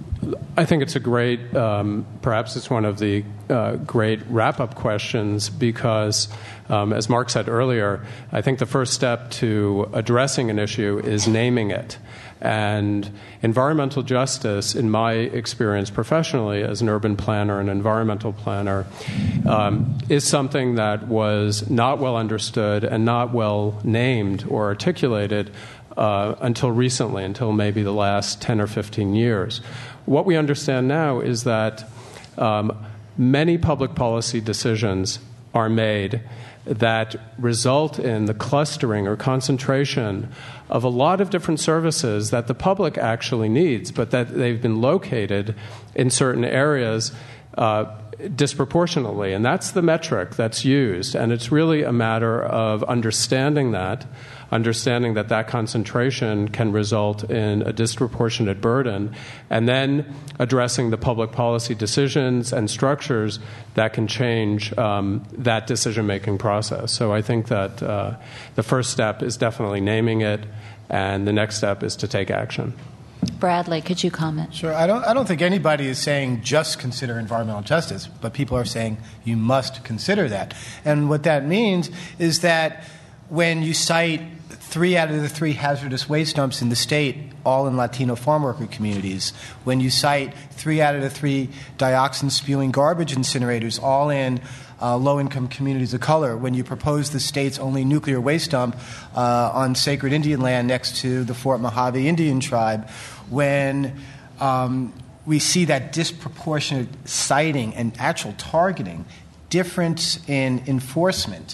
I think it's a great, perhaps it's one of the great wrap-up questions because, as Mark said earlier, I think the first step to addressing an issue is naming it. And environmental justice, in my experience professionally as an urban planner and environmental planner, is something that was not well understood and not well named or articulated until recently, until maybe the last 10 or 15 years. What we understand now is that many public policy decisions are made that result in the clustering or concentration of a lot of different services that the public actually needs, but that they've been located in certain areas disproportionately. And that's the metric that's used. And it's really a matter of understanding that concentration can result in a disproportionate burden, and then addressing the public policy decisions and structures that can change that decision-making process. So I think that the first step is definitely naming it, and the next step is to take action. Bradley, could you comment? Sure. I don't think anybody is saying just consider environmental justice, but people are saying you must consider that. And what that means is that when you cite 3 out of the 3 hazardous waste dumps in the state, all in Latino farm worker communities, when you cite 3 out of the 3 dioxin-spewing garbage incinerators, all in low-income communities of color, when you propose the state's only nuclear waste dump on sacred Indian land next to the Fort Mojave Indian tribe, when we see that disproportionate citing and actual targeting, difference in enforcement,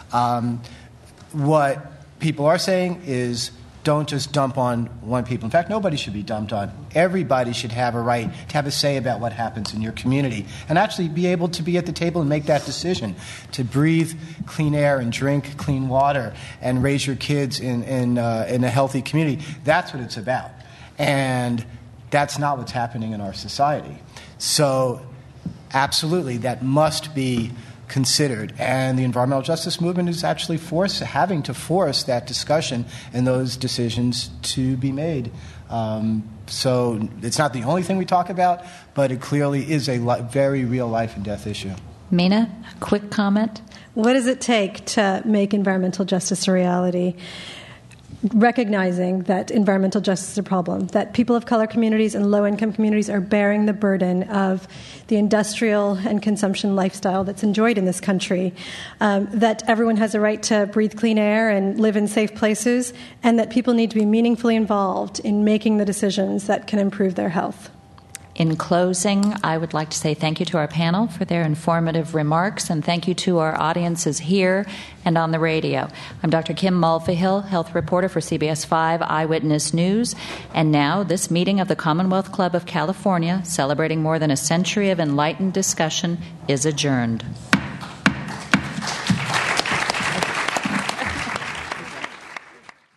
what people are saying is don't just dump on one people. In fact, nobody should be dumped on. Everybody should have a right to have a say about what happens in your community and actually be able to be at the table and make that decision, to breathe clean air and drink clean water and raise your kids in a healthy community. That's what it's about. And that's not what's happening in our society. So absolutely, that must be considered, and the environmental justice movement is actually having to force that discussion and those decisions to be made. So it's not the only thing we talk about, but it clearly is a very real life and death issue. Mina, a quick comment? What does it take to make environmental justice a reality? Recognizing that environmental justice is a problem, that people of color communities and low-income communities are bearing the burden of the industrial and consumption lifestyle that's enjoyed in this country, that everyone has a right to breathe clean air and live in safe places, and that people need to be meaningfully involved in making the decisions that can improve their health. In closing, I would like to say thank you to our panel for their informative remarks, and thank you to our audiences here and on the radio. I'm Dr. Kim Mulvihill, health reporter for CBS 5 Eyewitness News. And now, this meeting of the Commonwealth Club of California, celebrating more than a century of enlightened discussion, is adjourned.